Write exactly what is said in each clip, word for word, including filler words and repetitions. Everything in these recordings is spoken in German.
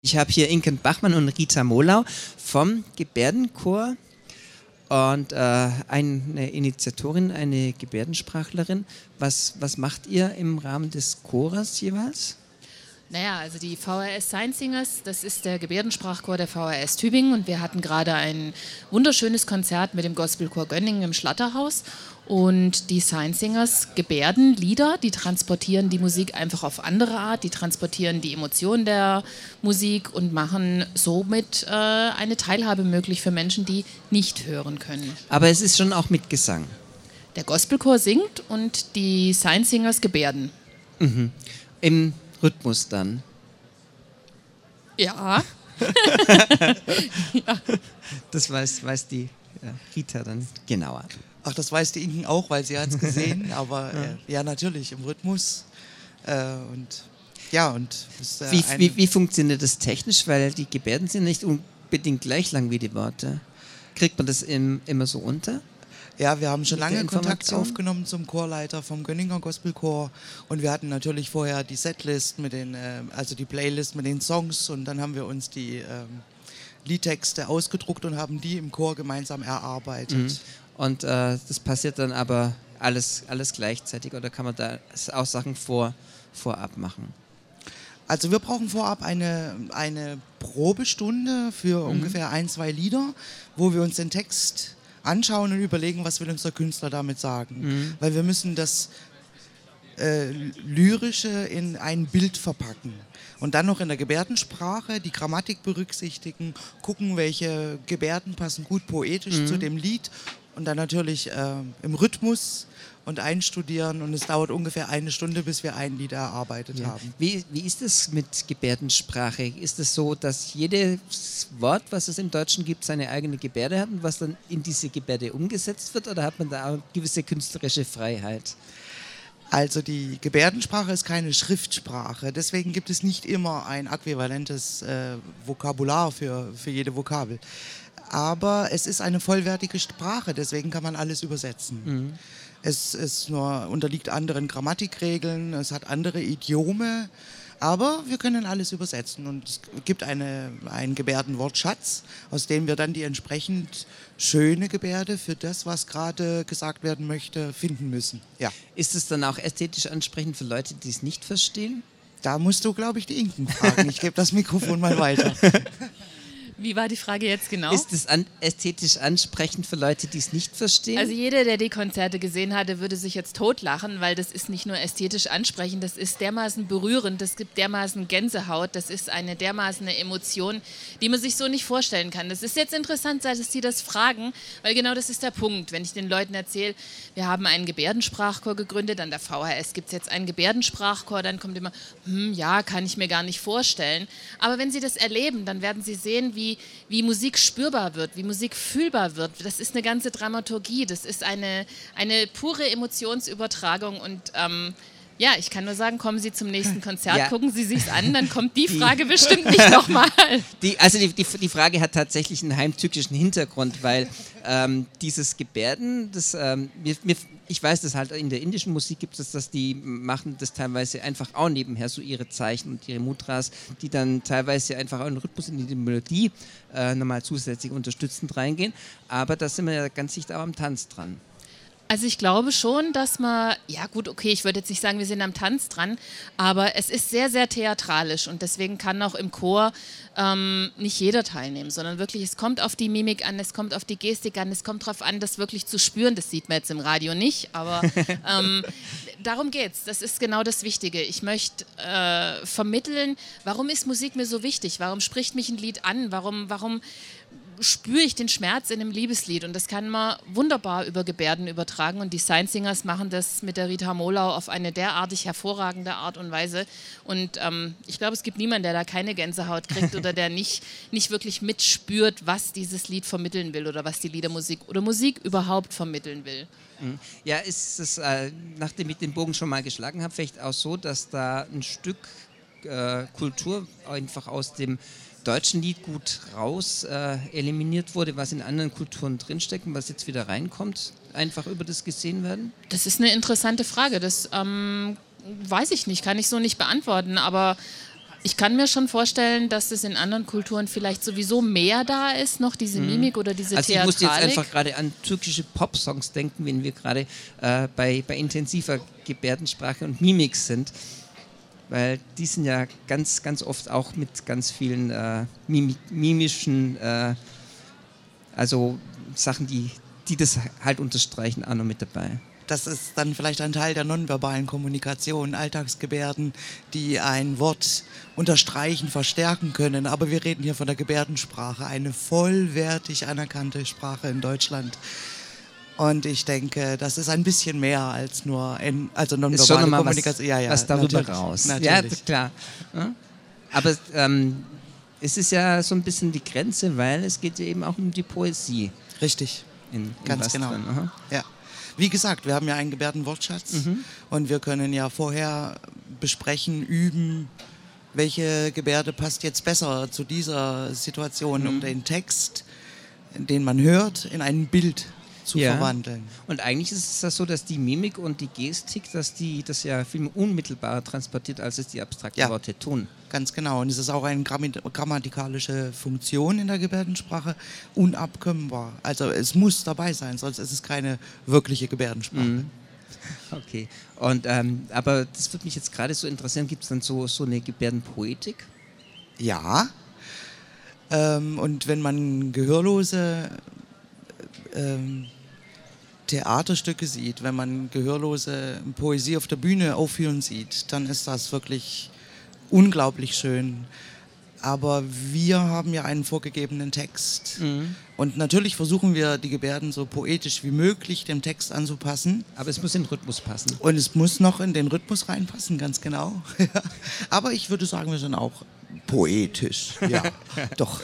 Ich habe hier Inken Bachmann und Rita Molau vom Gebärdenchor und äh, eine Initiatorin, eine Gebärdensprachlerin. Was, was macht ihr im Rahmen des Chores jeweils? Naja, also die V R S Sign Singers, das ist der Gebärdensprachchor der V R S Tübingen und wir hatten gerade ein wunderschönes Konzert mit dem Gospelchor Gönningen im Schlatterhaus und die Sign Singers gebärden Lieder, die transportieren die Musik einfach auf andere Art, die transportieren die Emotionen der Musik und machen somit äh, eine Teilhabe möglich für Menschen, die nicht hören können. Aber es ist schon auch mit Gesang. Der Gospelchor singt und die Sign Singers gebärden. Mhm. Im Rhythmus dann. Ja. Ja. Das weiß, weiß die ja, Rita dann genauer. Ach, das weiß die Inken auch, weil sie hat es gesehen, aber äh, ja, natürlich, im Rhythmus. Äh, und ja, und das, äh, wie, wie, wie funktioniert das technisch? Weil die Gebärden sind nicht unbedingt gleich lang wie die Worte. Kriegt man das im, immer so unter? Ja, wir haben schon lange Kontakt aufgenommen zum Chorleiter vom Gönninger Gospelchor und wir hatten natürlich vorher die Setlist mit den, äh, also die Playlist mit den Songs und dann haben wir uns die ähm, Liedtexte ausgedruckt und haben die im Chor gemeinsam erarbeitet. Mhm. Und äh, das passiert dann aber alles, alles gleichzeitig oder kann man da auch Sachen vor, vorab machen? Also wir brauchen vorab eine, eine Probestunde für mhm. ungefähr ein, zwei Lieder, wo wir uns den Text anschauen und überlegen, was will unser Künstler damit sagen. Mhm. Weil wir müssen das äh, Lyrische in ein Bild verpacken. Und dann noch in der Gebärdensprache die Grammatik berücksichtigen, gucken, welche Gebärden passen gut poetisch mhm. zu dem Lied und dann natürlich äh, im Rhythmus und einstudieren und es dauert ungefähr eine Stunde, bis wir ein Lied erarbeitet ja. haben. Wie, wie ist es mit Gebärdensprache? Ist es so, dass jedes Wort, was es im Deutschen gibt, seine eigene Gebärde hat und was dann in diese Gebärde umgesetzt wird oder hat man da auch eine gewisse künstlerische Freiheit? Also die Gebärdensprache ist keine Schriftsprache, deswegen gibt es nicht immer ein äquivalentes äh, Vokabular für, für jede Vokabel. Aber es ist eine vollwertige Sprache, deswegen kann man alles übersetzen. Mhm. Es, es nur unterliegt anderen Grammatikregeln, es hat andere Idiome, aber wir können alles übersetzen und es gibt eine, einen Gebärdenwortschatz, aus dem wir dann die entsprechend schöne Gebärde für das, was gerade gesagt werden möchte, finden müssen. Ja. Ist es dann auch ästhetisch ansprechend für Leute, die es nicht verstehen? Da musst du, glaube ich, die Inken fragen. Ich gebe das Mikrofon mal weiter. Wie war die Frage jetzt genau? Ist es an, ästhetisch ansprechend für Leute, die es nicht verstehen? Also jeder, der die Konzerte gesehen hatte, würde sich jetzt totlachen, weil das ist nicht nur ästhetisch ansprechend, das ist dermaßen berührend, das gibt dermaßen Gänsehaut, das ist eine dermaßen eine Emotion, die man sich so nicht vorstellen kann. Das ist jetzt interessant, dass Sie das fragen, weil genau das ist der Punkt. Wenn ich den Leuten erzähle, wir haben einen Gebärdensprachchor gegründet, an der V H S gibt es jetzt einen Gebärdensprachchor, dann kommt immer, hm, ja, kann ich mir gar nicht vorstellen. Aber wenn Sie das erleben, dann werden Sie sehen, wie wie Musik spürbar wird, wie Musik fühlbar wird. Das ist eine ganze Dramaturgie, das ist eine, eine pure Emotionsübertragung und ähm, ja, ich kann nur sagen, kommen Sie zum nächsten Konzert, ja. Gucken Sie sich's an, dann kommt die Frage die, bestimmt nicht nochmal. Die, also die, die, die Frage hat tatsächlich einen heimtückischen Hintergrund, weil ähm, dieses Gebärden, das, ähm, mir, mir, ich weiß, dass halt in der indischen Musik gibt es, dass die machen das teilweise einfach auch nebenher, so ihre Zeichen und ihre Mudras, die dann teilweise einfach auch einen Rhythmus in die Melodie äh, nochmal zusätzlich unterstützend reingehen, aber da sind wir ja ganz sicher auch am Tanz dran. Also ich glaube schon, dass man, ja gut, okay, ich würde jetzt nicht sagen, wir sind am Tanz dran, aber es ist sehr, sehr theatralisch und deswegen kann auch im Chor ähm, nicht jeder teilnehmen, sondern wirklich, es kommt auf die Mimik an, es kommt auf die Gestik an, es kommt darauf an, das wirklich zu spüren, das sieht man jetzt im Radio nicht, aber ähm, darum geht's, das ist genau das Wichtige. Ich möchte äh, vermitteln, warum ist Musik mir so wichtig, warum spricht mich ein Lied an, warum, warum spüre ich den Schmerz in einem Liebeslied und das kann man wunderbar über Gebärden übertragen und die Sign Singers machen das mit der Rita Molau auf eine derartig hervorragende Art und Weise und ähm, ich glaube, es gibt niemanden, der da keine Gänsehaut kriegt oder der nicht, nicht wirklich mitspürt, was dieses Lied vermitteln will oder was die Liedermusik oder Musik überhaupt vermitteln will. Ja, ist es, äh, nachdem ich den Bogen schon mal geschlagen habe, vielleicht auch so, dass da ein Stück äh, Kultur einfach aus dem deutschen Lied gut raus äh, eliminiert wurde, was in anderen Kulturen drinsteckt und was jetzt wieder reinkommt, einfach über das gesehen werden? Das ist eine interessante Frage. Das ähm, weiß ich nicht, kann ich so nicht beantworten, aber Ich kann mir schon vorstellen, dass es in anderen Kulturen vielleicht sowieso mehr da ist, noch diese Mimik oder diese Also ich Theatralik. musste jetzt einfach gerade an türkische Popsongs denken, wenn wir gerade äh, bei, bei intensiver Gebärdensprache und Mimik sind. Weil die sind ja ganz, ganz oft auch mit ganz vielen äh, mimi mimischen, äh, also Sachen, die, die das halt unterstreichen, auch noch mit dabei. Das ist dann vielleicht ein Teil der nonverbalen Kommunikation, Alltagsgebärden, die ein Wort unterstreichen, verstärken können. Aber wir reden hier von der Gebärdensprache, eine vollwertig anerkannte Sprache in Deutschland. Und ich denke, das ist ein bisschen mehr als nur in, also nonverbale Kommunikation. Was, ja, ja, was darüber natürlich, raus. Natürlich. Ja, klar. Ja? Aber ähm, es ist ja so ein bisschen die Grenze, weil es geht ja eben auch um die Poesie. Richtig, in, in ganz genau. Ja. Wie gesagt, wir haben ja einen Gebärdenwortschatz mhm. und wir können ja vorher besprechen, üben, welche Gebärde passt jetzt besser zu dieser Situation, mhm. um den Text, den man hört, in ein Bild zu ja. verwandeln. Und eigentlich ist es das so, dass die Mimik und die Gestik, dass die das ja viel unmittelbarer transportiert, als es die abstrakten ja. Worte tun. Ganz genau. Und es ist auch eine grammatikalische Funktion in der Gebärdensprache, unabkömmbar. Also es muss dabei sein, sonst ist es keine wirkliche Gebärdensprache. Mhm. Okay. Und, ähm, aber das würde mich jetzt gerade so interessieren, gibt es dann so, so eine Gebärdenpoetik? Ja. Ähm, und wenn man Gehörlose ähm, Theaterstücke sieht, wenn man Gehörlose Poesie auf der Bühne aufführen sieht, dann ist das wirklich unglaublich schön. Aber wir haben ja einen vorgegebenen Text. Mhm. Und natürlich versuchen wir, die Gebärden so poetisch wie möglich dem Text anzupassen. Aber es muss in den Rhythmus passen. Und es muss noch in den Rhythmus reinpassen, ganz genau. Aber ich würde sagen, wir sind auch poetisch. Ja, doch.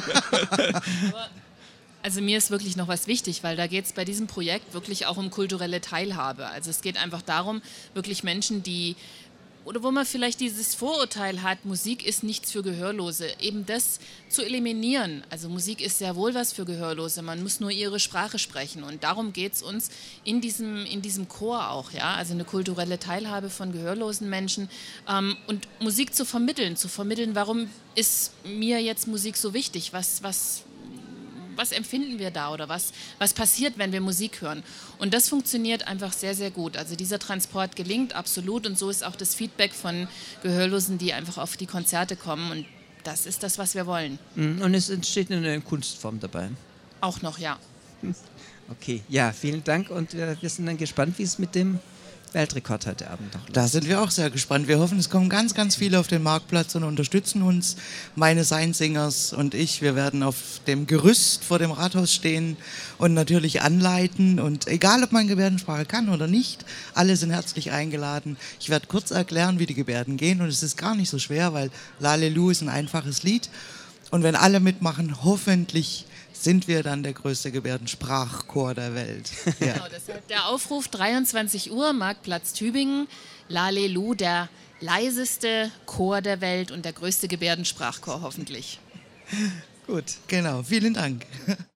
Also mir ist wirklich noch was wichtig, weil da geht es bei diesem Projekt wirklich auch um kulturelle Teilhabe. Also es geht einfach darum, wirklich Menschen, die, oder wo man vielleicht dieses Vorurteil hat, Musik ist nichts für Gehörlose, eben das zu eliminieren. Also Musik ist sehr wohl was für Gehörlose, man muss nur ihre Sprache sprechen und darum geht es uns in diesem, in diesem Chor auch, ja, also eine kulturelle Teilhabe von gehörlosen Menschen ähm, und Musik zu vermitteln, zu vermitteln, warum ist mir jetzt Musik so wichtig, was, was was empfinden wir da oder was, was passiert, wenn wir Musik hören. Und das funktioniert einfach sehr, sehr gut. Also dieser Transport gelingt absolut und so ist auch das Feedback von Gehörlosen, die einfach auf die Konzerte kommen und das ist das, was wir wollen. Und es entsteht eine Kunstform dabei. Auch noch, ja. Okay, ja, vielen Dank und äh, wir sind dann gespannt, wie es mit dem Weltrekord heute Abend noch läuft. Da sind wir auch sehr gespannt. Wir hoffen, es kommen ganz, ganz viele auf den Marktplatz und unterstützen uns. Meine Seinsingers und ich, wir werden auf dem Gerüst vor dem Rathaus stehen und natürlich anleiten. Und egal, ob man Gebärdensprache kann oder nicht, alle sind herzlich eingeladen. Ich werde kurz erklären, wie die Gebärden gehen und es ist gar nicht so schwer, weil Lalelu ist ein einfaches Lied. Und wenn alle mitmachen, hoffentlich sind wir dann der größte Gebärdensprachchor der Welt. Ja. Genau, deshalb der Aufruf dreiundzwanzig Uhr, Marktplatz Tübingen, Lalelu, der leiseste Chor der Welt und der größte Gebärdensprachchor hoffentlich. Gut, genau. Vielen Dank.